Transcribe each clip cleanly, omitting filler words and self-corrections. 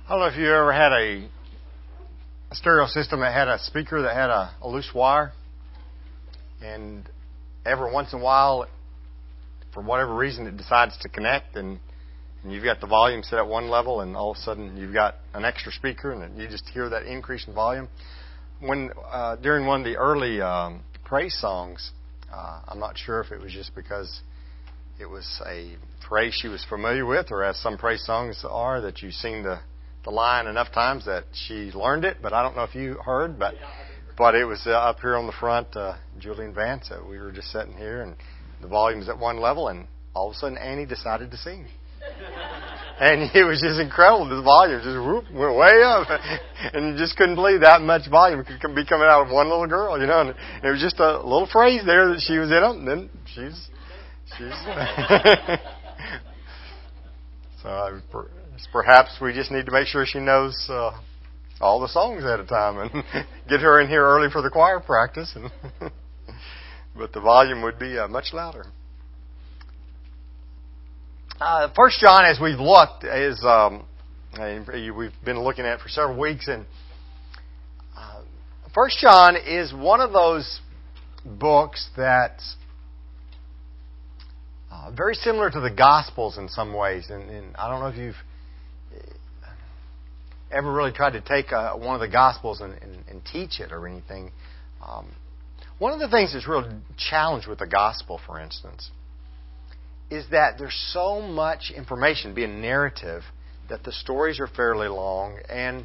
I don't know if you ever had a stereo system that had a speaker that had a loose wire, and every once in a while, for whatever reason, it decides to connect, and you've got the volume set at one level, and all of a sudden you've got an extra speaker, and you just hear that increase in volume. When during one of the early praise songs, I'm not sure if it was just because it was a phrase she was familiar with, or as some praise songs are, that you sing the line enough times that she learned it. But I don't know if you heard, but it was up here on the front, Julian Vance. We were just sitting here, and the volume's at one level, and all of a sudden Annie decided to sing. And it was just incredible. The volume just went way up. And you just couldn't believe that much volume could be coming out of one little girl, you know. And it was just a little phrase there that she was in it, and then she's so perhaps we just need to make sure she knows all the songs at a time and get her in here early for the choir practice. But the volume would be much louder. 1 John, as we've looked, is we've been looking at it for several weeks, and 1 John is one of those books that's very similar to the Gospels in some ways. And I don't know if you've ever really tried to take one of the Gospels and teach it or anything. One of the things that's real challenged with the Gospel, for instance, is that there's so much information, being narrative, that the stories are fairly long, and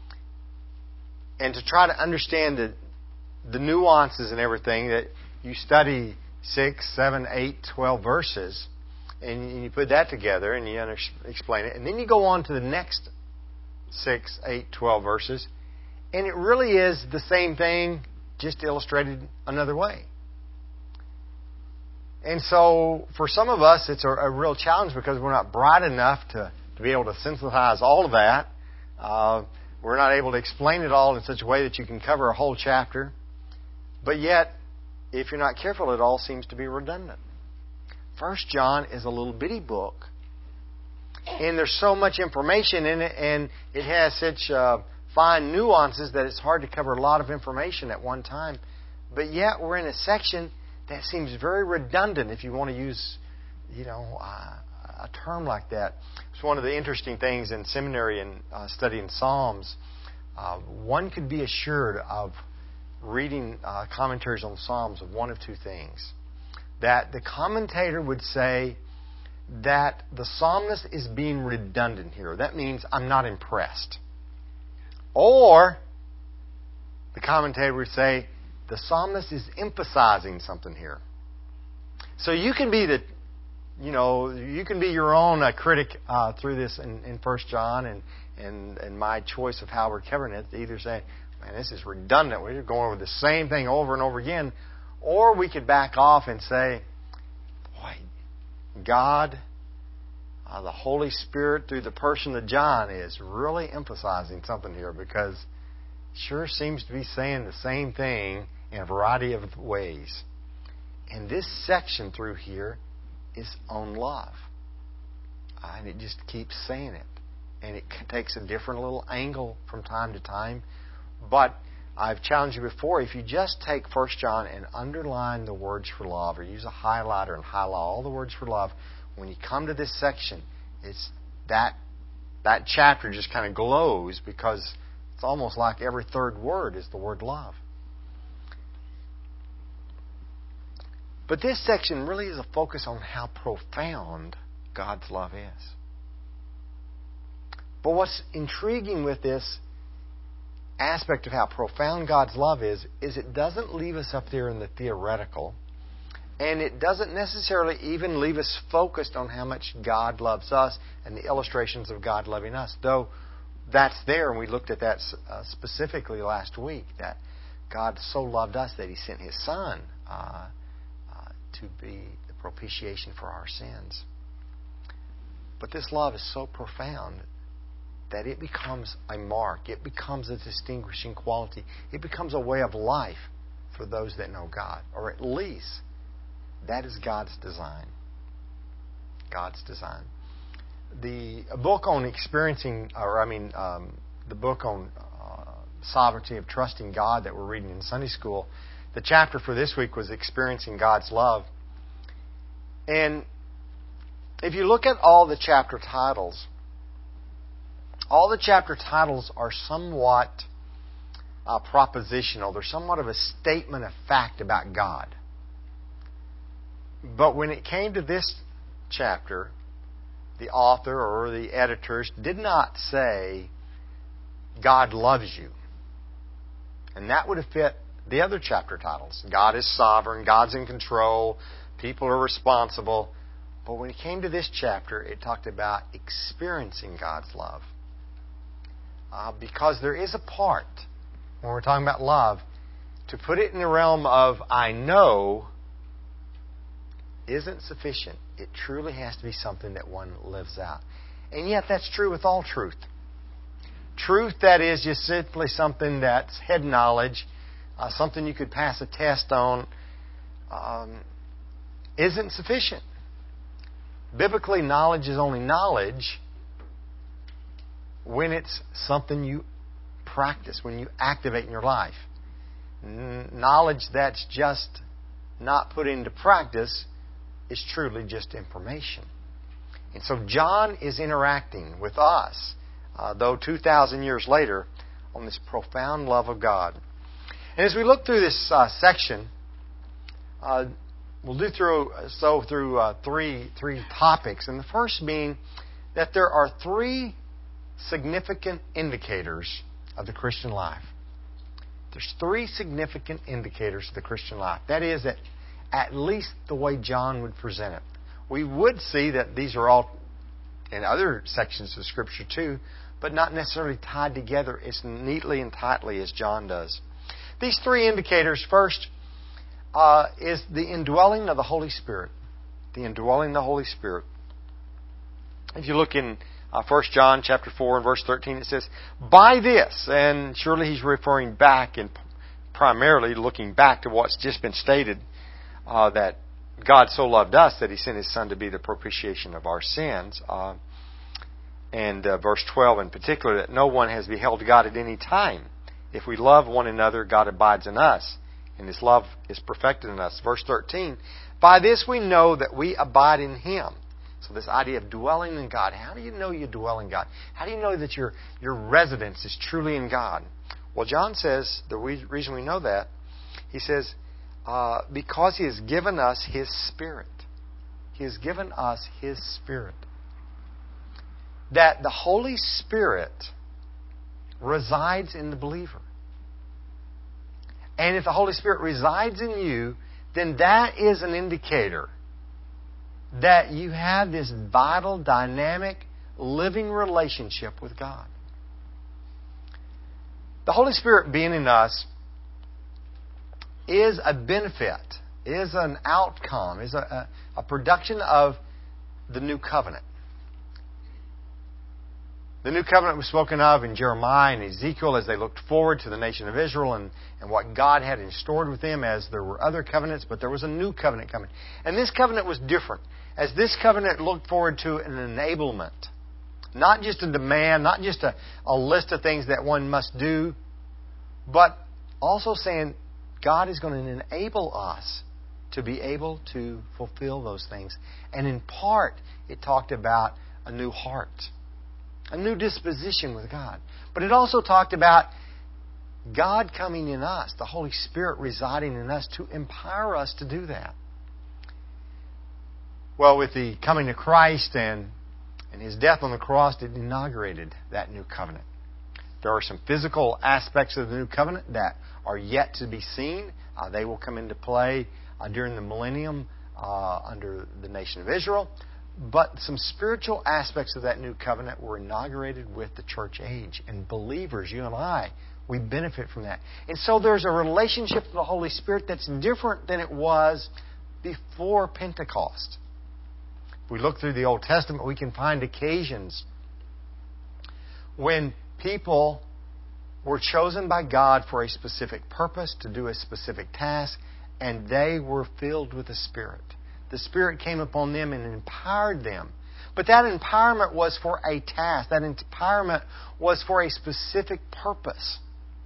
to try to understand the nuances and everything, that you study 6, 7, 8, 12 verses, and you put that together and you explain it, and then you go on to the next 6, 8, 12 verses, and it really is the same thing, just illustrated another way. And so, for some of us, it's a real challenge because we're not bright enough to be able to synthesize all of that. We're not able to explain it all in such a way that you can cover a whole chapter. But yet, if you're not careful, it all seems to be redundant. 1 John is a little bitty book. And there's so much information in it, and it has such fine nuances that it's hard to cover a lot of information at one time. But yet, we're in a section that seems very redundant, if you want to use, a term like that. It's one of the interesting things in seminary and studying Psalms. One could be assured of reading commentaries on Psalms of one of two things. That the commentator would say that the psalmist is being redundant here. That means I'm not impressed. Or the commentator would say the psalmist is emphasizing something here. So you can be you can be your own critic through this in 1 John, and my choice of how we're covering it. Either say, man, this is redundant. We're going over the same thing over and over again. Or we could back off and say, boy, God, the Holy Spirit through the person of John is really emphasizing something here, because it sure seems to be saying the same thing in a variety of ways. And this section through here is on love. And it just keeps saying it. And it takes a different little angle from time to time. But I've challenged you before, if you just take 1 John and underline the words for love, or use a highlighter and highlight all the words for love, when you come to this section, it's that chapter just kind of glows, because it's almost like every third word is the word love. But this section really is a focus on how profound God's love is. But what's intriguing with this aspect of how profound God's love is it doesn't leave us up there in the theoretical, and it doesn't necessarily even leave us focused on how much God loves us and the illustrations of God loving us, though that's there, and we looked at that specifically last week, that God so loved us that He sent His Son to be the propitiation for our sins. But this love is so profound that it becomes a mark. It becomes a distinguishing quality. It becomes a way of life for those that know God. Or at least, that is God's design. God's design. the book on the book on sovereignty of trusting God that we're reading in Sunday school, the chapter for this week was Experiencing God's Love. And if you look at all the chapter titles are somewhat propositional. They're somewhat of a statement of fact about God. But when it came to this chapter, the author or the editors did not say, God loves you. And that would have fit the other chapter titles. God is sovereign, God's in control, people are responsible. But when it came to this chapter, it talked about experiencing God's love. Because there is a part, when we're talking about love, to put it in the realm of I know isn't sufficient. It truly has to be something that one lives out. And yet that's true with all truth. Truth that is just simply something that's head knowledge, something you could pass a test on, isn't sufficient. Biblically, knowledge is only knowledge when it's something you practice, when you activate in your life. Knowledge that's just not put into practice is truly just information. And so John is interacting with us, though 2,000 years later, on this profound love of God. And as we look through this section, we'll do through three topics. And the first being that there are three significant indicators of the Christian life. There's three significant indicators of the Christian life. That is, that at least the way John would present it. We would see that these are all in other sections of Scripture too, but not necessarily tied together as neatly and tightly as John does. These three indicators, first, is the indwelling of the Holy Spirit. The indwelling of the Holy Spirit. If you look in 1 John chapter 4 and verse 13, it says, by this, and surely he's referring back and primarily looking back to what's just been stated, that God so loved us that He sent His Son to be the propitiation of our sins. And verse 12 in particular, that no one has beheld God at any time. If we love one another, God abides in us, and His love is perfected in us. Verse 13, by this we know that we abide in Him. So this idea of dwelling in God. How do you know you dwell in God? How do you know that your residence is truly in God? Well, John says, the reason we know that, he says, because He has given us His Spirit. He has given us His Spirit. That the Holy Spirit resides in the believer. And if the Holy Spirit resides in you, then that is an indicator that you have this vital, dynamic, living relationship with God. The Holy Spirit being in us is a benefit, is an outcome, is a production of the new covenant. The new covenant was spoken of in Jeremiah and Ezekiel as they looked forward to the nation of Israel and what God had in store with them, as there were other covenants, but there was a new covenant coming. And this covenant was different, as this covenant looked forward to an enablement. Not just a demand, not just a list of things that one must do, but also saying God is going to enable us to be able to fulfill those things. And in part, it talked about a new heart, a new disposition with God. But it also talked about God coming in us, the Holy Spirit residing in us to empower us to do that. Well, with the coming of Christ and His death on the cross, it inaugurated that new covenant. There are some physical aspects of the new covenant that are yet to be seen. They will come into play during the millennium under the nation of Israel. But some spiritual aspects of that new covenant were inaugurated with the church age. And believers, you and I, we benefit from that. And so there's a relationship with the Holy Spirit that's different than it was before Pentecost. If we look through the Old Testament, we can find occasions when people were chosen by God for a specific purpose, to do a specific task, and they were filled with the Spirit. The Spirit came upon them and empowered them. But that empowerment was for a task. That empowerment was for a specific purpose.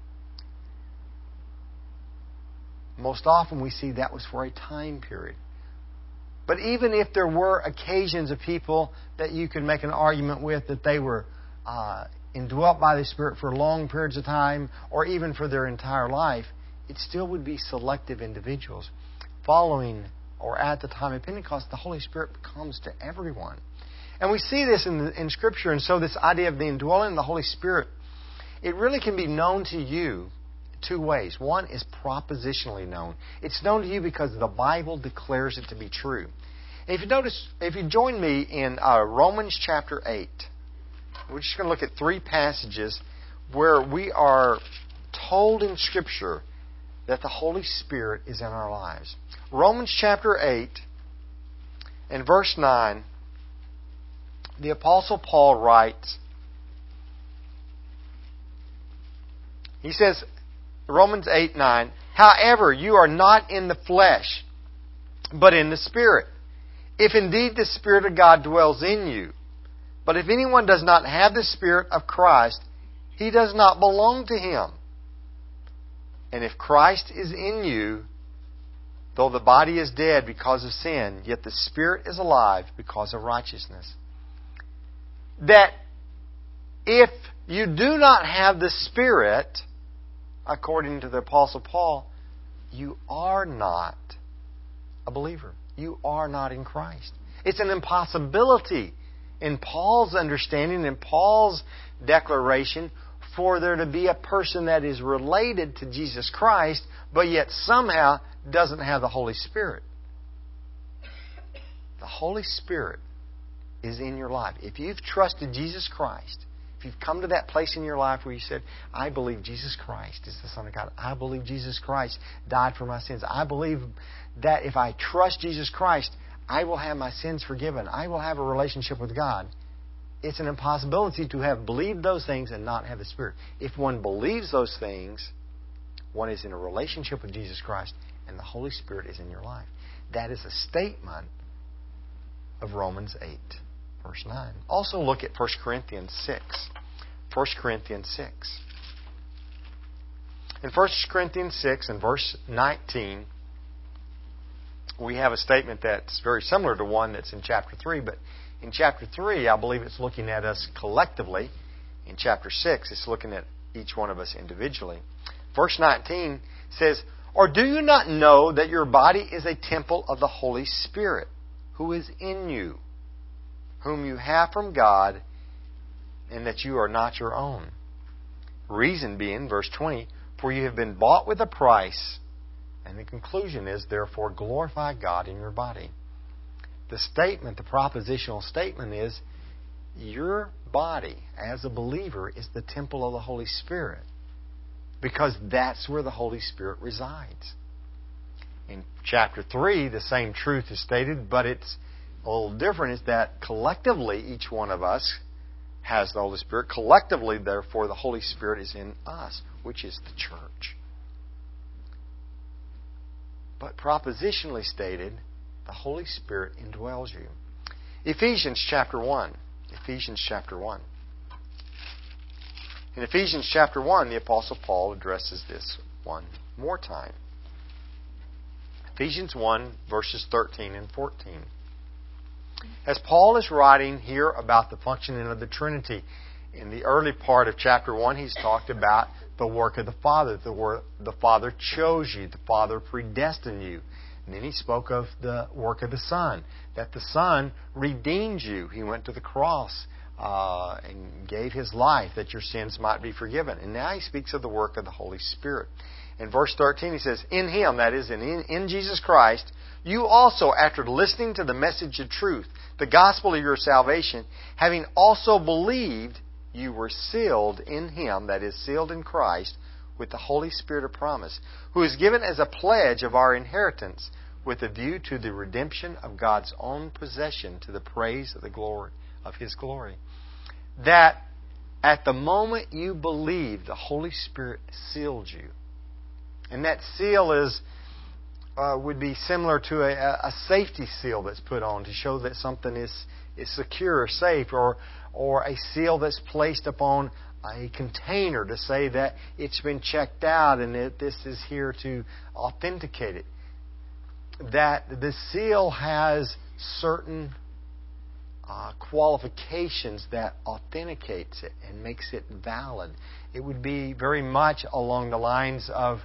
Most often we see that was for a time period. But even if there were occasions of people that you could make an argument with that they were indwelt by the Spirit for long periods of time or even for their entire life, it still would be selective individuals. Following or at the time of Pentecost, the Holy Spirit comes to everyone. And we see this in Scripture, and so this idea of the indwelling of the Holy Spirit, it really can be known to you two ways. One is propositionally known. It's known to you because the Bible declares it to be true. And if you join me in Romans chapter 8, we're just going to look at three passages where we are told in Scripture that the Holy Spirit is in our lives. Romans chapter 8 and verse 9, the Apostle Paul writes, he says, Romans 8:9, however, you are not in the flesh, but in the Spirit, if indeed the Spirit of God dwells in you. But if anyone does not have the Spirit of Christ, he does not belong to Him. And if Christ is in you, though the body is dead because of sin, yet the Spirit is alive because of righteousness. That if you do not have the Spirit, according to the Apostle Paul, you are not a believer. You are not in Christ. It's an impossibility in Paul's understanding, in Paul's declaration, for there to be a person that is related to Jesus Christ, but yet somehow doesn't have the Holy Spirit. The Holy Spirit is in your life. If you've trusted Jesus Christ, if you've come to that place in your life where you said, I believe Jesus Christ is the Son of God. I believe Jesus Christ died for my sins. I believe that if I trust Jesus Christ, I will have my sins forgiven. I will have a relationship with God. It's an impossibility to have believed those things and not have the Spirit. If one believes those things, one is in a relationship with Jesus Christ and the Holy Spirit is in your life. That is a statement of Romans 8, verse 9. Also look at 1 Corinthians 6. 1 Corinthians 6. In 1 Corinthians 6 and verse 19, we have a statement that's very similar to one that's in chapter 3, but in chapter 3, I believe it's looking at us collectively. In chapter 6, it's looking at each one of us individually. Verse 19 says, or do you not know that your body is a temple of the Holy Spirit, who is in you, whom you have from God, and that you are not your own? Reason being, verse 20, for you have been bought with a price. And the conclusion is, therefore, glorify God in your body. The statement, the propositional statement is, your body as a believer is the temple of the Holy Spirit. Because that's where the Holy Spirit resides. In chapter 3, the same truth is stated, but it's a little different. Is that collectively, each one of us has the Holy Spirit. Collectively, therefore, the Holy Spirit is in us, which is the church. But propositionally stated, the Holy Spirit indwells you. Ephesians chapter 1. Ephesians chapter 1. In Ephesians chapter 1, the Apostle Paul addresses this one more time. Ephesians 1, verses 13 and 14. As Paul is writing here about the functioning of the Trinity, in the early part of chapter 1, he's talked about the work of the Father. The Father chose you. The Father predestined you. And then he spoke of the work of the Son, that the Son redeemed you. He went to the cross and gave His life that your sins might be forgiven. And now he speaks of the work of the Holy Spirit. In verse 13 he says, in Him, that is, in Jesus Christ, you also, after listening to the message of truth, the gospel of your salvation, having also believed, you were sealed in Him, that is, sealed in Christ, with the Holy Spirit of promise, who is given as a pledge of our inheritance, with a view to the redemption of God's own possession, to the praise of the glory of His glory. That at the moment you believe, the Holy Spirit sealed you. And that seal would be similar to a safety seal that's put on to show that something is is secure or safe, or a seal that's placed upon a container to say that it's been checked out and that this is here to authenticate it. That the seal has certain qualifications that authenticates it and makes it valid. It would be very much along the lines of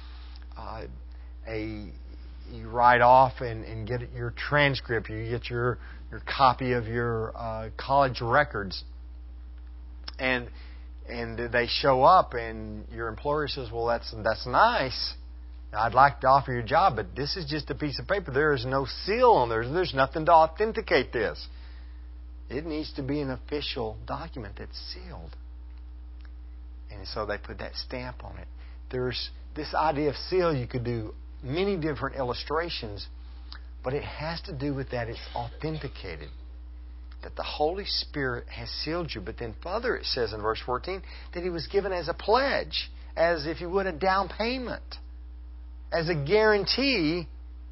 you write off and get your transcript, you get your copy of your college records, and they show up, and your employer says, "Well, that's nice. I'd like to offer you a job, but this is just a piece of paper. There is no seal on there. There's nothing to authenticate this. It needs to be an official document that's sealed." And so they put that stamp on it. There's this idea of seal. You could do many different illustrations, but it has to do with that it's authenticated, that the Holy Spirit has sealed you. But then further it says in verse 14 that He was given as a pledge, as if you would a down payment, as a guarantee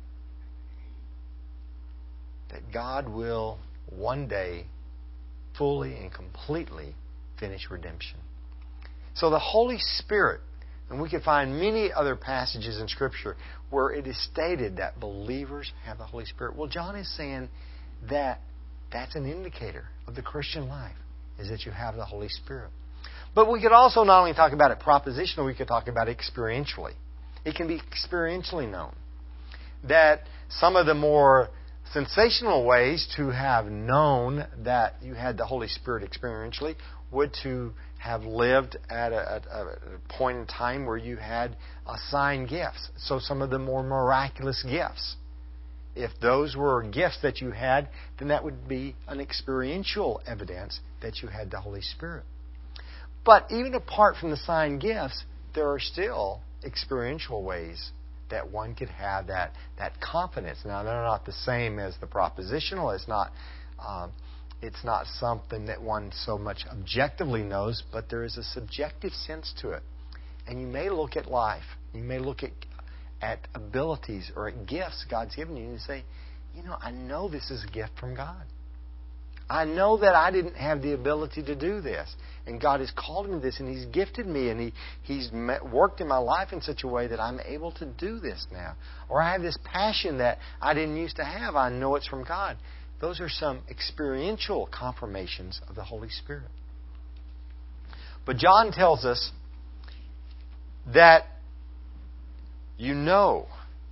that God will one day fully and completely finish redemption. So the Holy Spirit, and we can find many other passages in Scripture where it is stated that believers have the Holy Spirit. Well, John is saying that that's an indicator of the Christian life, is that you have the Holy Spirit. But we could also not only talk about it propositionally, we could talk about it experientially. It can be experientially known. That some of the more sensational ways to have known that you had the Holy Spirit experientially would to have lived at a point in time where you had assigned gifts. So some of the more miraculous gifts. If those were gifts that you had, then that would be an experiential evidence that you had the Holy Spirit. But even apart from the assigned gifts, there are still experiential ways that one could have that confidence. Now, they're not the same as the propositional. It's not something that one so much objectively knows, but there is a subjective sense to it. And you may look at life, you may look at abilities or at gifts God's given you and say, I know this is a gift from God. I know that I didn't have the ability to do this. And God has called me to this, and He's gifted me, and He's worked in my life in such a way that I'm able to do this now. Or I have this passion that I didn't used to have. I know it's from God. Those are some experiential confirmations of the Holy Spirit. But John tells us that you know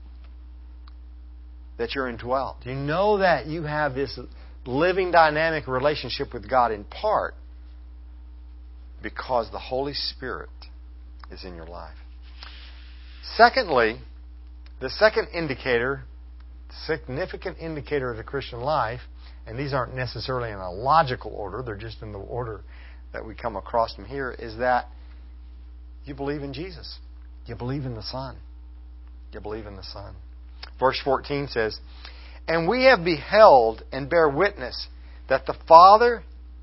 that you're indwelt. You know that you have this living, dynamic relationship with God in part because the Holy Spirit is in your life. Secondly, the second indicator, significant indicator of the Christian life, and these aren't necessarily in a logical order, they're just in the order that we come across them here, is that you believe in Jesus. You believe in the Son. You believe in the Son. Verse 14 says, "And we have beheld and bear witness that the Father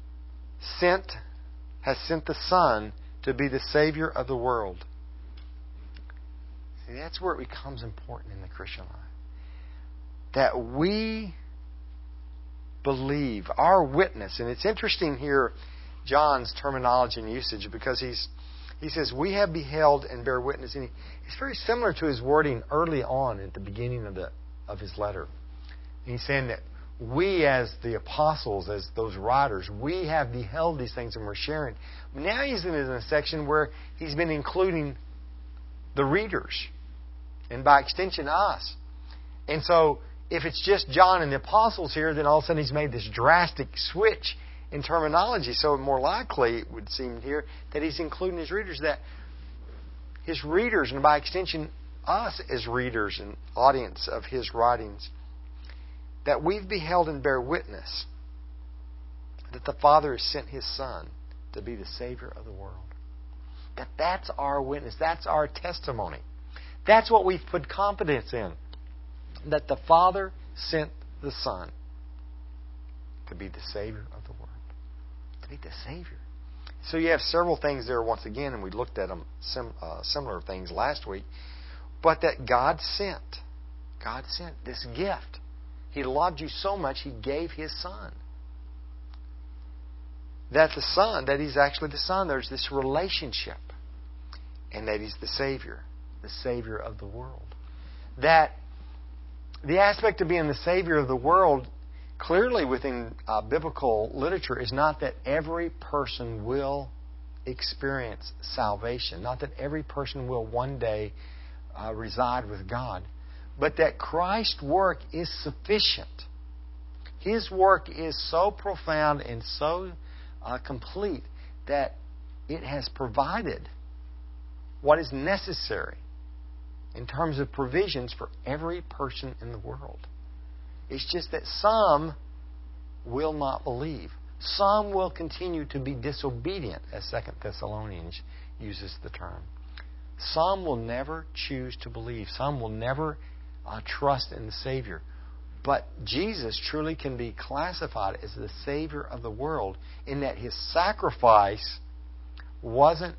has sent the Son to be the Savior of the world." See, that's where it becomes important in the Christian life. That we believe, our witness, and it's interesting here, John's terminology and usage, because he says, "We have beheld and bear witness." And it's very similar to his wording early on at the beginning of his letter. And he's saying that we, as the apostles, as those writers, we have beheld these things and we're sharing. Now he's in a section where he's been including the readers, and by extension us. And so if it's just John and the apostles here, then all of a sudden he's made this drastic switch in terminology. So more likely it would seem here that he's including his readers, that his readers, and by extension us as readers and audience of his writings, that we've beheld and bear witness that the Father has sent His Son to be the Savior of the world. That's our witness. That's our testimony. That's what we've put confidence in. That the Father sent the Son to be the Savior of the world. To be the Savior. So you have several things there once again, and we looked at them, similar things last week. But that God sent this gift. He loved you so much, He gave His Son. that the Son, that He's actually the Son. There's this relationship. And that He's the Savior of the world. That the aspect of being the Savior of the world, clearly within biblical literature, is not that every person will experience salvation. Not that every person will one day reside with God. But that Christ's work is sufficient. His work is so profound and so complete that it has provided what is necessary in terms of provisions for every person in the world. It's just that some will not believe. Some will continue to be disobedient, as 2 Thessalonians uses the term. Some will never choose to believe. Some will never trust in the Savior. But Jesus truly can be classified as the Savior of the world in that His sacrifice wasn't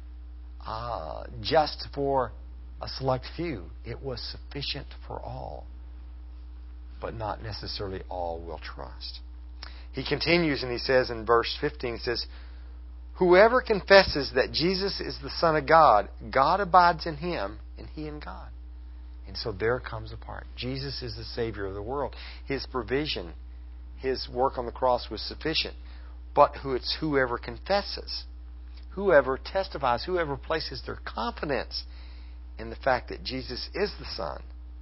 just for a select few. It was sufficient for all. But not necessarily all will trust. He continues and he says in verse 15, he says, "Whoever confesses that Jesus is the Son of God, God abides in him and he in God." And so there comes a part. Jesus is the Savior of the world. His provision, His work on the cross was sufficient. But it's whoever confesses, whoever testifies, whoever places their confidence in the fact that Jesus is the Son,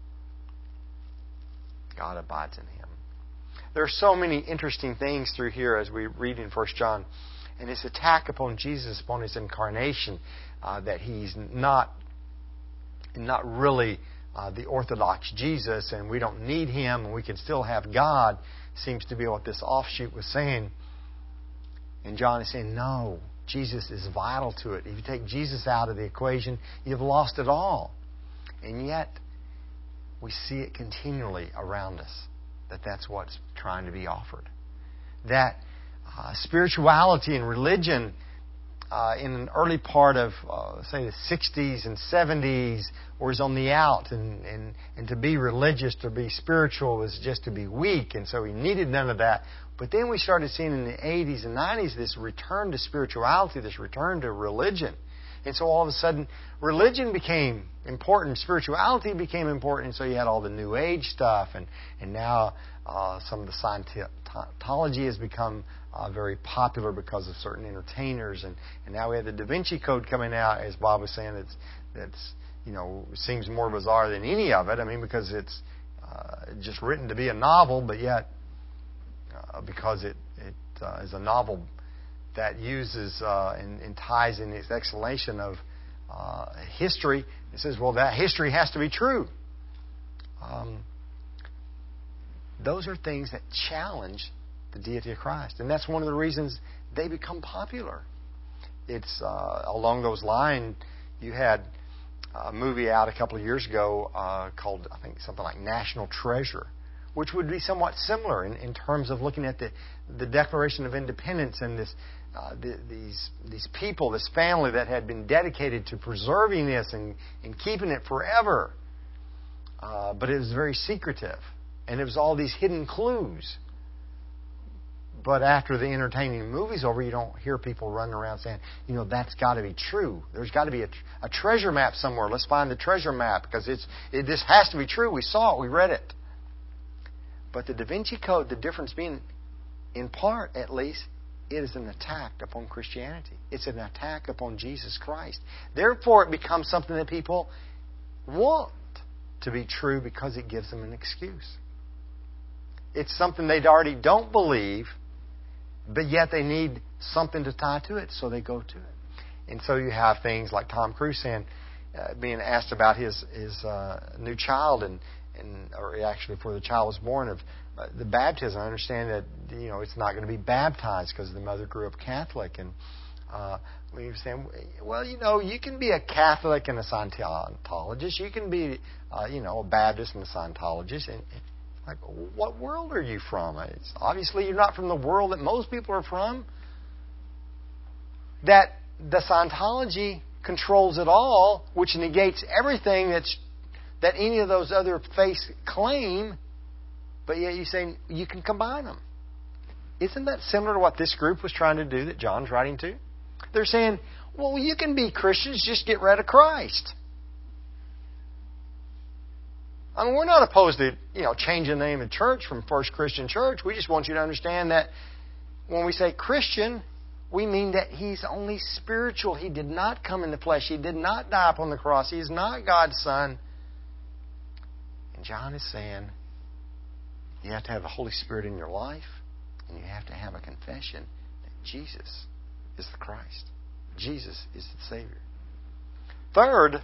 God abides in him. There are so many interesting things through here as we read in 1 John. And this attack upon Jesus, upon His incarnation, that He's not really the Orthodox Jesus, and we don't need Him, and we can still have God, seems to be what this offshoot was saying. And John is saying, no, Jesus is vital to it. If you take Jesus out of the equation, you've lost it all. And yet, we see it continually around us, that's what's trying to be offered. That spirituality and religion in an early part of, say, the 60s and 70s was on the out. And to be religious, to be spiritual, was just to be weak. And so he needed none of that. But then we started seeing in the 80s and 90s this return to spirituality, this return to religion. And so all of a sudden, religion became important, spirituality became important, and so you had all the New Age stuff, and now some of the Scientology has become very popular because of certain entertainers, and now we have the Da Vinci Code coming out, as Bob was saying, that's seems more bizarre than any of it. I mean, because it's just written to be a novel, but yet because it is a novel that uses and ties in its explanation of history. It says, well, that history has to be true. Those are things that challenge the deity of Christ. And that's one of the reasons they become popular. It's along those lines, you had a movie out a couple of years ago called, I think, something like National Treasure, which would be somewhat similar in terms of looking at the Declaration of Independence and these people, this family that had been dedicated to preserving this and keeping it forever. But it was very secretive. And it was all these hidden clues. But after the entertaining movie's over, you don't hear people running around saying, that's got to be true. There's got to be a treasure map somewhere. Let's find the treasure map because this has to be true. We saw it. We read it. But the Da Vinci Code, the difference being, in part at least, it is an attack upon Christianity. It's an attack upon Jesus Christ. Therefore, it becomes something that people want to be true because it gives them an excuse. It's something they already don't believe, but yet they need something to tie to it, so they go to it. And so you have things like Tom Cruise saying, being asked about his new child, or actually before the child was born, of the baptism. I understand that it's not going to be baptized because the mother grew up Catholic, and we were saying, well, you can be a Catholic and a Scientologist. You can be a Baptist and a Scientologist. And like, what world are you from? It's obviously you're not from the world that most people are from. That the Scientology controls it all, which negates everything that any of those other faiths claim, but yet you say you can combine them. isn't that similar to what this group was trying to do that John's writing to? They're saying, well, you can be Christians, just get rid of Christ. I mean, we're not opposed to, changing the name of church from First Christian Church. We just want you to understand that when we say Christian, we mean that He's only spiritual. He did not come in the flesh. He did not die upon the cross. He is not God's Son. And John is saying, you have to have the Holy Spirit in your life, and you have to have a confession that Jesus is the Christ. Jesus is the Savior. Third,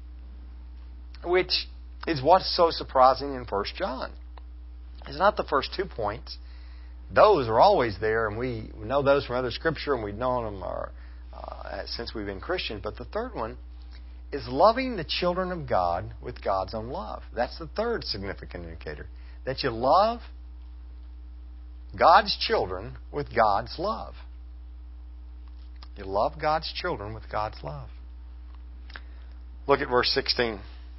which is what's so surprising in 1 John, is not the first 2 points. Those are always there, and we know those from other Scripture, and we've known them since we've been Christians. But the third one is loving the children of God with God's own love. That's the third significant indicator. That you love God's children with God's love. You love God's children with God's love. Look at verse 16.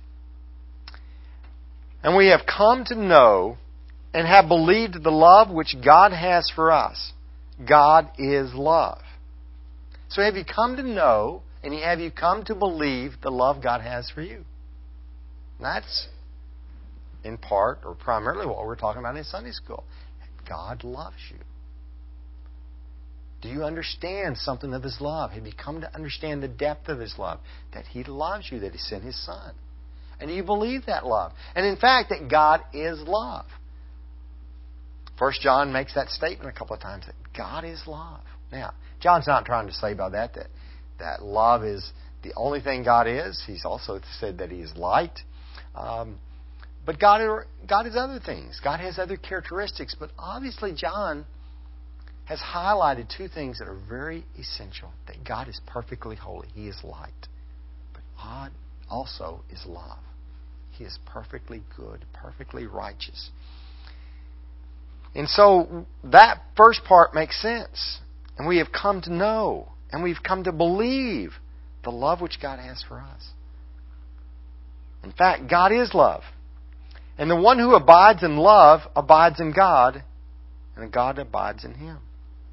And we have come to know and have believed the love which God has for us. God is love. So have you come to know and have you come to believe the love God has for you? And that's in part or primarily what we're talking about in Sunday school. God loves you. Do you understand something of His love? Have you come to understand the depth of His love? That He loves you, that He sent His Son. And do you believe that love? And in fact, that God is love. 1 John makes that statement a couple of times, that God is love. Now, John's not trying to say by that love is the only thing God is. He's also said that He is light. But God is other things. God has other characteristics. But obviously John has highlighted 2 things that are very essential. That God is perfectly holy. He is light. But God also is love. He is perfectly good, perfectly righteous. And so that first part makes sense. And we have come to know and we've come to believe the love which God has for us. In fact, God is love. And the one who abides in love abides in God, and God abides in him.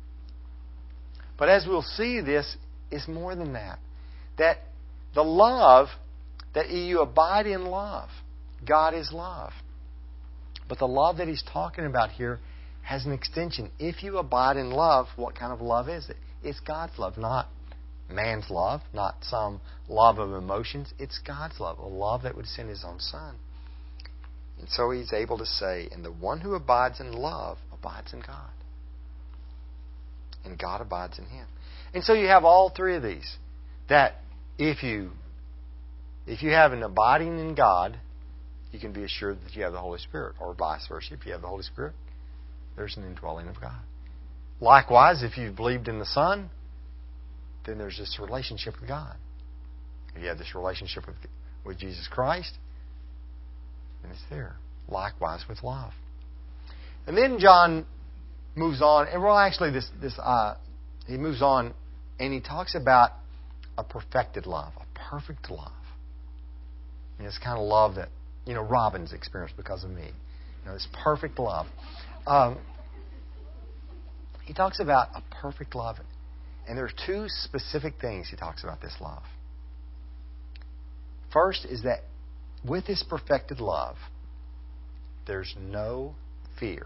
But as we'll see, this is more than that. That the love, that you abide in love. God is love. But the love that he's talking about here has an extension. If you abide in love, what kind of love is it? It's God's love, not man's love, not some love of emotions. It's God's love, a love that would send His own Son. And so he's able to say, and the one who abides in love abides in God. And God abides in him. And so you have all 3 of these. That if you have an abiding in God, you can be assured that you have the Holy Spirit. Or vice versa. If you have the Holy Spirit, there's an indwelling of God. Likewise, if you've believed in the Son, then there's this relationship with God. If you have this relationship with Jesus Christ, then it's there. Likewise with love. And then John moves on, and well, actually, he moves on, and he talks about a perfected love, a perfect love. And it's kind of love that Robin's experienced because of me. This perfect love. He talks about a perfect love, and there are 2 specific things he talks about this love. First is that with this perfected love, there's no fear.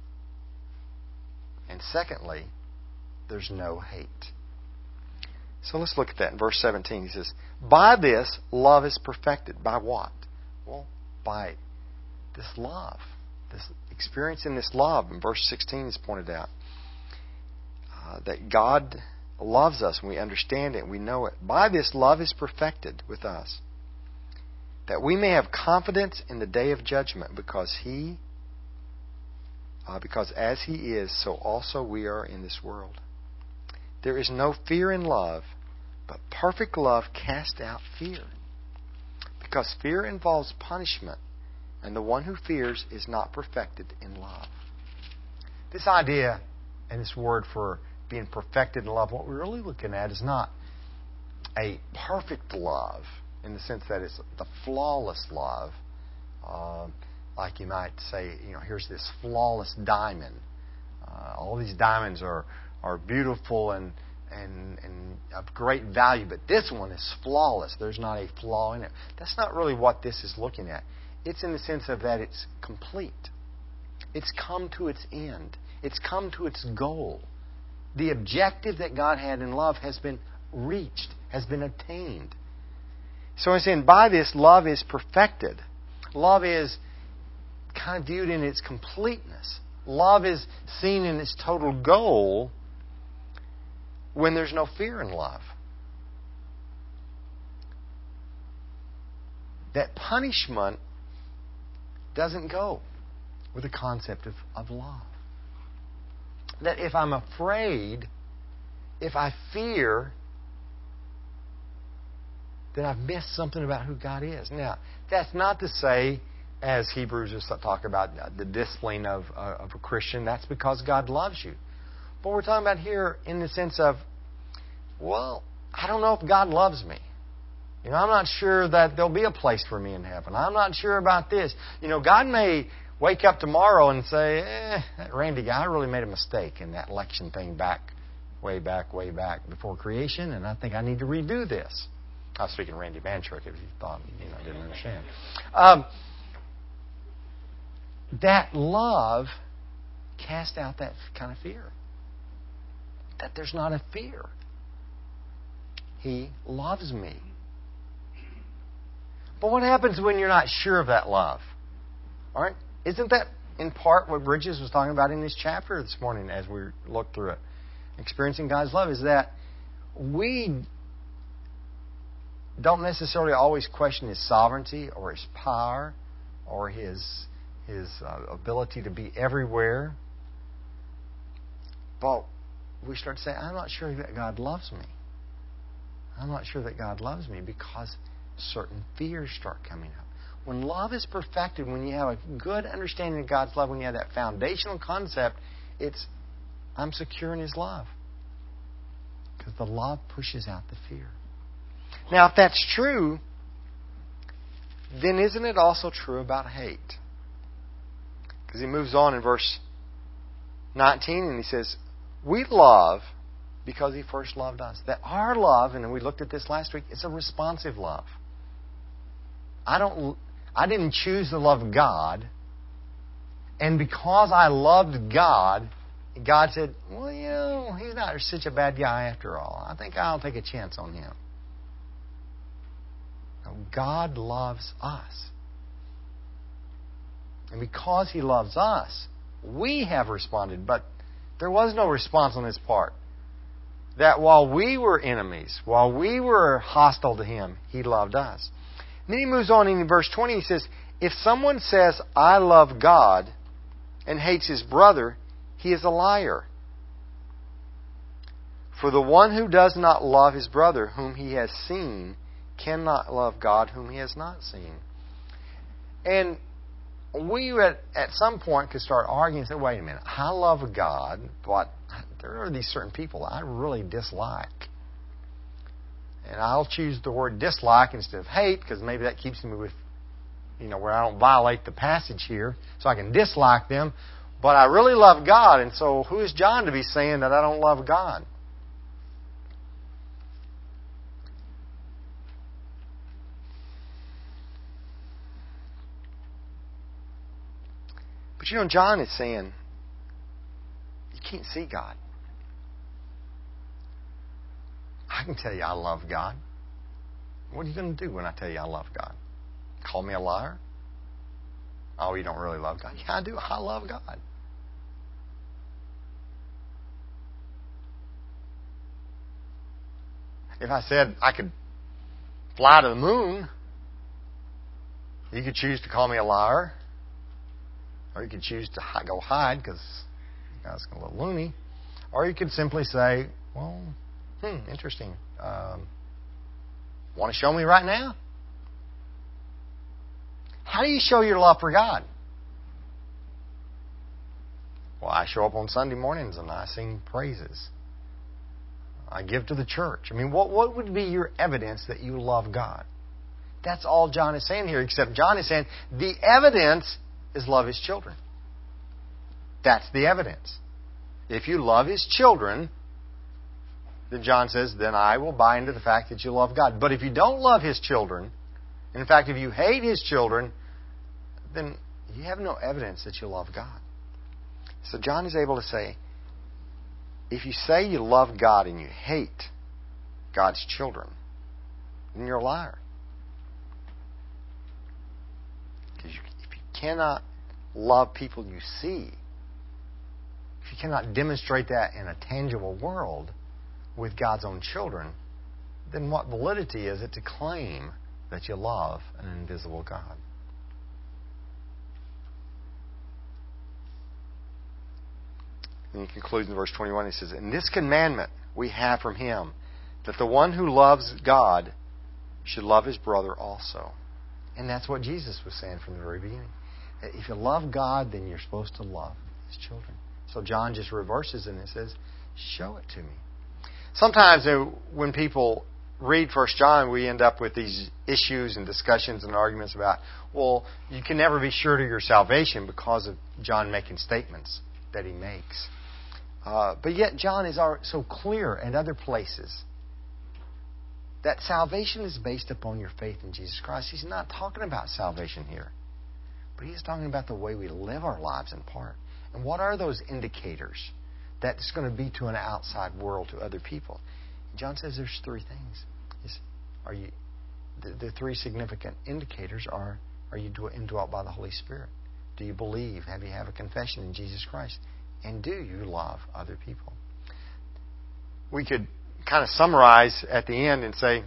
And secondly, there's no hate. So let's look at that in verse 17. He says, by this, love is perfected. By what? Well, by this love. This experience in this love. In verse 16 is pointed out that God loves us and we understand it and we know it. By this, love is perfected with us, that we may have confidence in the day of judgment, because as He is, so also we are in this world. There is no fear in love, but perfect love casts out fear, because fear involves punishment, and the one who fears is not perfected in love. This idea and this word for being perfected in love, what we're really looking at is not a perfect love, in the sense that it's the flawless love. Like you might say, here's this flawless diamond. All these diamonds are beautiful and of great value, but this one is flawless. There's not a flaw in it. That's not really what this is looking at. It's in the sense of that it's complete. It's come to its end. It's come to its goal. The objective that God had in love has been reached, has been attained. So I'm saying by this, love is perfected. Love is kind of viewed in its completeness. Love is seen in its total goal when there's no fear in love. That punishment doesn't go with the concept of love. That if I'm afraid, if I fear, then I've missed something about who God is. Now, that's not to say, as Hebrews just talk about the discipline of a Christian, that's because God loves you. But we're talking about here in the sense of, well, I don't know if God loves me. I'm not sure that there'll be a place for me in heaven. I'm not sure about this. God may wake up tomorrow and say, that Randy guy, I really made a mistake in that election thing way back before creation, and I think I need to redo this. I was speaking Randy Banchuk, if you thought, didn't understand. That love cast out that kind of fear. That there's not a fear. He loves me. But what happens when you're not sure of that love? All right? Isn't that in part what Bridges was talking about in this chapter this morning as we looked through it? Experiencing God's love is that we don't necessarily always question His sovereignty or His power or His ability to be everywhere. But we start to say, I'm not sure that God loves me. I'm not sure that God loves me because certain fears start coming up. When love is perfected, when you have a good understanding of God's love, when you have that foundational concept, it's, I'm secure in His love. Because the love pushes out the fear. Now, if that's true, then isn't it also true about hate? Because he moves on in verse 19 and he says, we love because He first loved us. That our love, and we looked at this last week, it's a responsive love. I didn't choose to love God, and because I loved God, God said, well, He's not such a bad guy after all. I think I'll take a chance on him. No, God loves us. And because He loves us, we have responded. But there was no response on His part. That while we were enemies, while we were hostile to Him, He loved us. And then he moves on in verse 20. He says, if someone says, I love God, and hates his brother, he is a liar. For the one who does not love his brother whom he has seen cannot love God whom he has not seen. And we at some point could start arguing and say, wait a minute, I love God, but there are these certain people I really dislike. And I'll choose the word dislike instead of hate, because maybe that keeps me with, where I don't violate the passage here, so I can dislike them. But I really love God, and so who is John to be saying that I don't love God? But John is saying, you can't see God. I can tell you I love God. What are you going to do when I tell you I love God? Call me a liar? Oh, you don't really love God? Yeah, I do. I love God. If I said I could fly to the moon, you could choose to call me a liar. Or you could choose to go hide because you guys are a little loony. Or you could simply say, well, interesting. Want to show me right now? How do you show your love for God? Well, I show up on Sunday mornings and I sing praises. I give to the church. I mean, what would be your evidence that you love God? That's all John is saying here, except John is saying the evidence is love His children. That's the evidence. If you love His children, then John says, then I will buy into the fact that you love God. But if you don't love His children, and in fact, if you hate His children, then you have no evidence that you love God. So John is able to say, if you say you love God and you hate God's children, then you're a liar. Because if you cannot love people you see, if you cannot demonstrate that in a tangible world with God's own children, then what validity is it to claim that you love an invisible God? And he concludes in verse 21, he says, "And this commandment we have from Him, that the one who loves God should love his brother also." And that's what Jesus was saying from the very beginning. If you love God, then you're supposed to love His children. So John just reverses it and says, show it to me. Sometimes when people read 1 John, we end up with these issues and discussions and arguments about, well, you can never be sure to your salvation because of John making statements that he makes. But yet John is so clear in other places that salvation is based upon your faith in Jesus Christ. He's not talking about salvation here, but He's talking about the way we live our lives in part. And what are those indicators that it's going to be to an outside world, to other people? John says there's three things. The three significant indicators are you indwelt by the Holy Spirit? Do you believe? Have you have a confession in Jesus Christ? And do you love other people? We could kind of summarize at the end and say,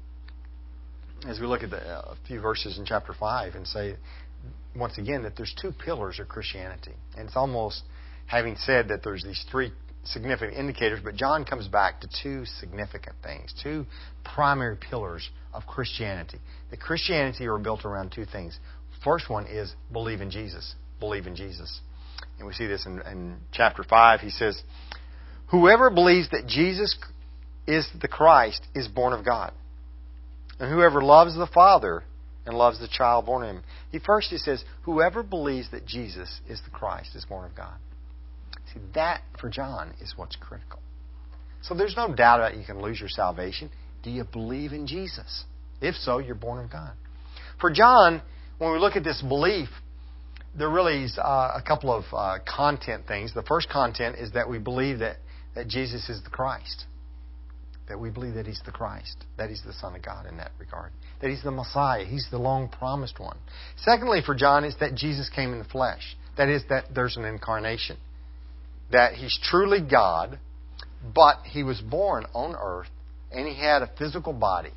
as we look at a few verses in chapter 5, and say, once again, that there's two pillars of Christianity. And it's almost having said that there's these three significant indicators, but John comes back to two significant things, two primary pillars of Christianity. The Christianity are built around two things. First one is believe in Jesus. Believe in Jesus. And we see this in chapter 5. He says, "Whoever believes that Jesus is the Christ is born of God. And whoever loves the Father and loves the child born of Him." He says, whoever believes that Jesus is the Christ is born of God. See, that, for John, is what's critical. So there's no doubt that you can lose your salvation. Do you believe in Jesus? If so, you're born of God. For John, when we look at this belief, there really is a couple of content things. The first content is that we believe that Jesus is the Christ. That we believe that He's the Christ. That He's the Son of God in that regard. That He's the Messiah. He's the long-promised one. Secondly, for John, is that Jesus came in the flesh. That is, that there's an incarnation. That He's truly God, but He was born on earth, and He had a physical body.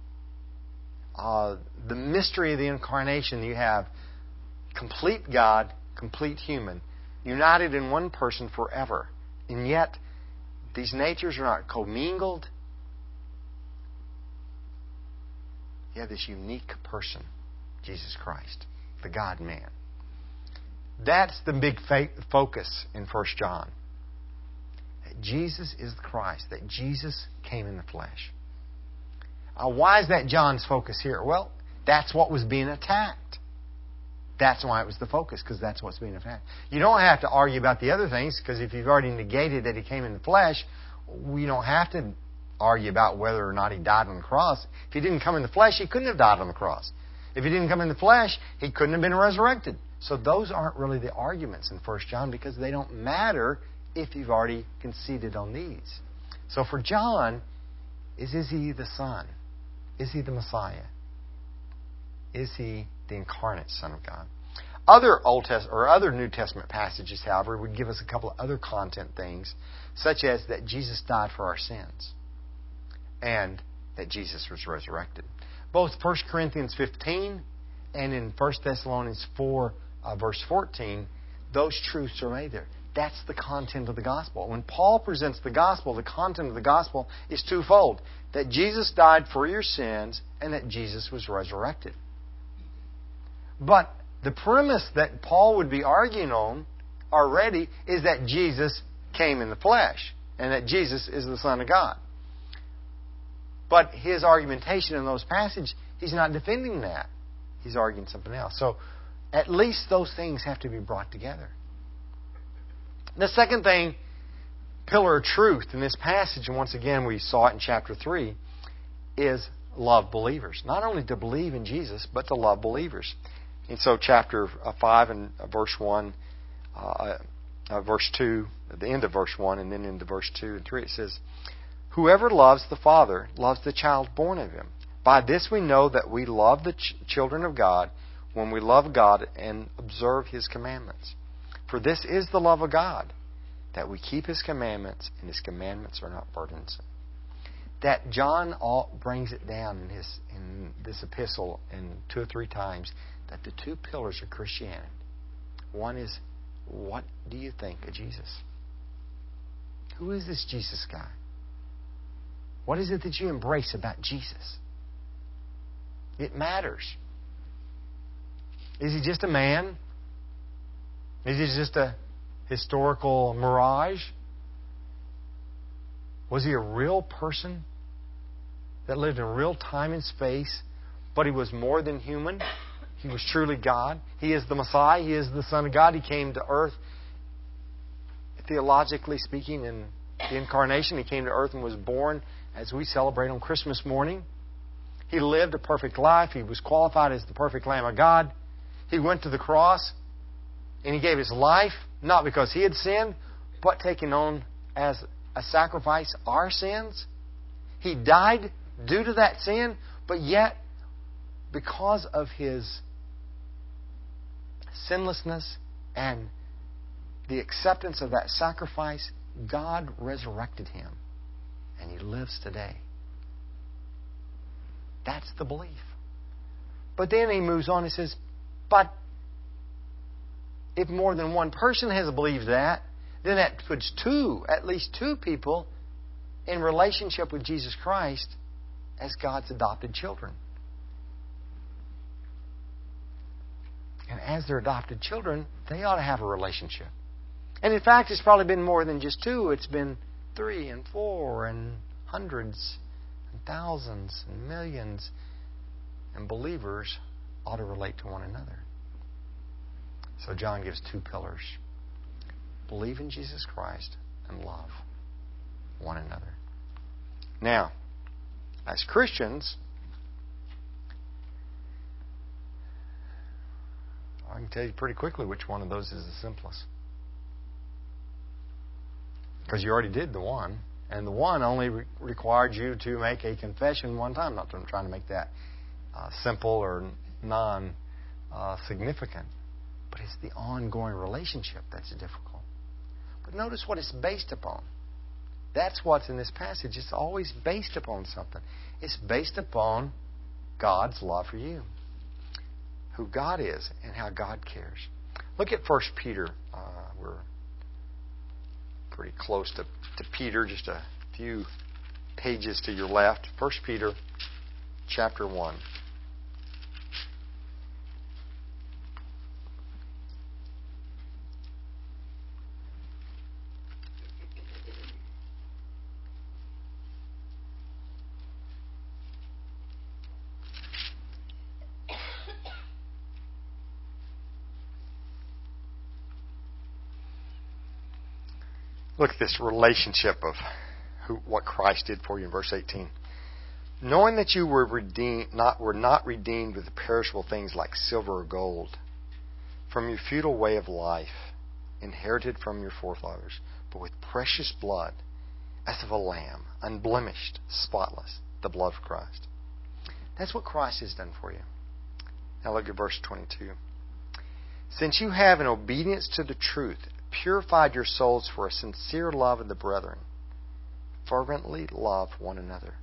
The mystery of the incarnation, you have complete God, complete human, united in one person forever. And yet, these natures are not commingled. You have this unique person, Jesus Christ, the God-man. That's the big focus in 1 John. That Jesus is the Christ, that Jesus came in the flesh. Why is that John's focus here? Well, that's what was being attacked. That's why it was the focus, because that's what's being attacked. You don't have to argue about the other things, because if you've already negated that He came in the flesh, we don't have to argue about whether or not He died on the cross. If He didn't come in the flesh, He couldn't have died on the cross. If He didn't come in the flesh, He couldn't have been resurrected. So those aren't really the arguments in 1 John, because they don't matter if you've already conceded on these. So for John, is He the Son? Is He the Messiah? Is He the incarnate Son of God? Other Old Testament or other New Testament passages, however, would give us a couple of other content things, such as that Jesus died for our sins and that Jesus was resurrected. Both 1 Corinthians 15 and in 1 Thessalonians 4, verse 14, those truths are made there. That's the content of the gospel. When Paul presents the gospel, the content of the gospel is twofold. That Jesus died for your sins and that Jesus was resurrected. But the premise that Paul would be arguing on already is that Jesus came in the flesh and that Jesus is the Son of God. But his argumentation in those passages, he's not defending that. He's arguing something else. So at least those things have to be brought together. The second thing pillar of truth in this passage, and once again we saw it in chapter 3, is love believers. Not only to believe in Jesus, but to love believers. And so chapter 5 and verse 1, verse 2, at the end of verse 1, and then into verse 2 and 3, it says, "Whoever loves the Father loves the child born of Him. By this we know that we love the children of God, when we love God and observe His commandments. For this is the love of God, that we keep His commandments, and His commandments are not burdensome." That John brings it down in this epistle in 2 or 3 times, that the 2 pillars of Christianity. One is, what do you think of Jesus? Who is this Jesus guy? What is it that you embrace about Jesus? It matters. Is He just a man? Is He just a historical mirage? Was He a real person that lived in real time and space, but He was more than human? He was truly God. He is the Messiah. He is the Son of God. He came to earth, theologically speaking, in the incarnation. He came to earth and was born as we celebrate on Christmas morning. He lived a perfect life. He was qualified as the perfect Lamb of God. He went to the cross and He gave His life, not because He had sinned, but taking on as a sacrifice our sins. He died due to that sin, but yet, because of His sinlessness and the acceptance of that sacrifice, God resurrected Him, and He lives today. That's the belief. But then he moves on and says, but if more than one person has believed that, then that puts at least two people in relationship with Jesus Christ as God's adopted children. And as their adopted children, they ought to have a relationship. And in fact, it's probably been more than just 2. It's been 3 and 4 and hundreds and thousands and millions. And believers ought to relate to one another. So John gives 2 pillars. Believe in Jesus Christ and love one another. Now, as Christians, I can tell you pretty quickly which one of those is the simplest. Because you already did the one. And the one only required you to make a confession one time. Not that I'm trying to make that simple or non-significant. But it's the ongoing relationship that's difficult. But notice what it's based upon. That's what's in this passage. It's always based upon something. It's based upon God's love for you. Who God is and how God cares. Look at 1 Peter. We're pretty close to Peter, just a few pages to your left. 1 Peter chapter 1. Look at this relationship of what Christ did for you in verse 18. Knowing that you were not redeemed with perishable things like silver or gold from your futile way of life, inherited from your forefathers, but with precious blood, as of a lamb, unblemished, spotless, the blood of Christ. That's what Christ has done for you. Now look at verse 22. Since you have, in obedience to the truth, purified your souls for a sincere love of the brethren, fervently love one another.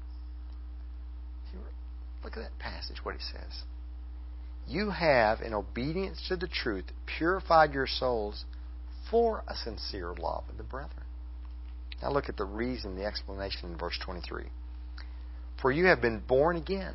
Look at that passage, what it says. You have, in obedience to the truth, purified your souls for a sincere love of the brethren. Now look at the reason, the explanation in verse 23. For you have been born again.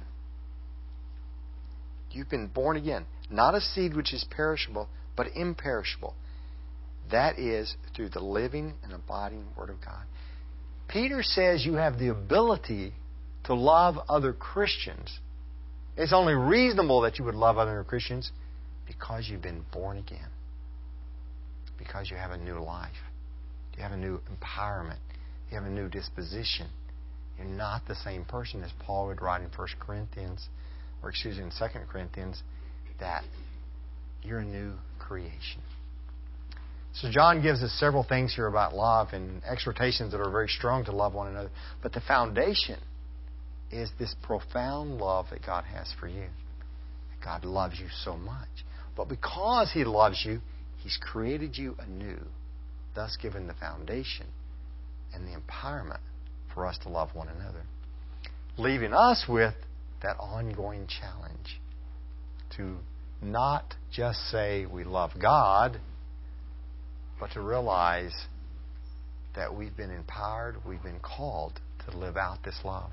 You've been born again. Not of seed which is perishable, but imperishable. That is through the living and abiding Word of God. Peter says you have the ability to love other Christians. It's only reasonable that you would love other Christians because you've been born again. Because you have a new life. You have a new empowerment. You have a new disposition. You're not the same person as Paul would write in 1 Corinthians, or excuse me, in 2 Corinthians, that you're a new creation. So John gives us several things here about love and exhortations that are very strong to love one another. But the foundation is this profound love that God has for you. God loves you so much. But because He loves you, He's created you anew, thus given the foundation and the empowerment for us to love one another. Leaving us with that ongoing challenge to not just say we love God, but to realize that we've been empowered, we've been called to live out this love.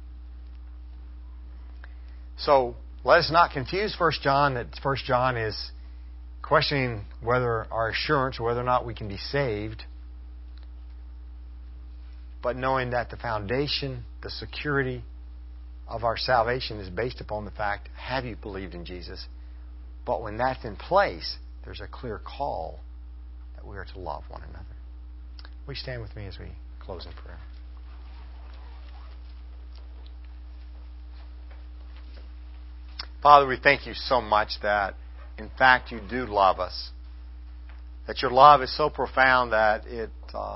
So let us not confuse 1 John, that 1 John is questioning whether our assurance, whether or not we can be saved, but knowing that the foundation, the security of our salvation is based upon the fact, have you believed in Jesus? But when that's in place, there's a clear call that we are to love one another. Will you stand with me as we close in prayer? Father, we thank you so much that, in fact, you do love us. That your love is so profound that it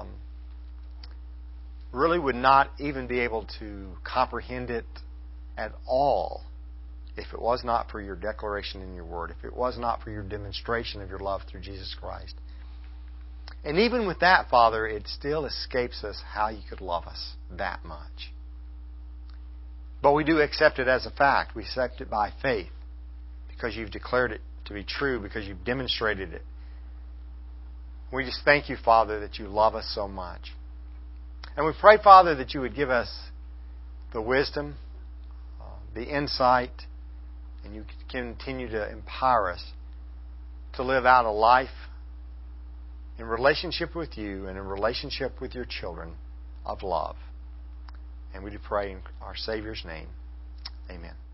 really would not even be able to comprehend it at all if it was not for your declaration in your word, if it was not for your demonstration of your love through Jesus Christ. And even with that, Father, it still escapes us how you could love us that much. But we do accept it as a fact. We accept it by faith because you've declared it to be true, because you've demonstrated it. We just thank you, Father, that you love us so much. And we pray, Father, that you would give us the wisdom, the insight, and you continue to empower us to live out a life in relationship with you and in relationship with your children of love. And we do pray in our Savior's name. Amen.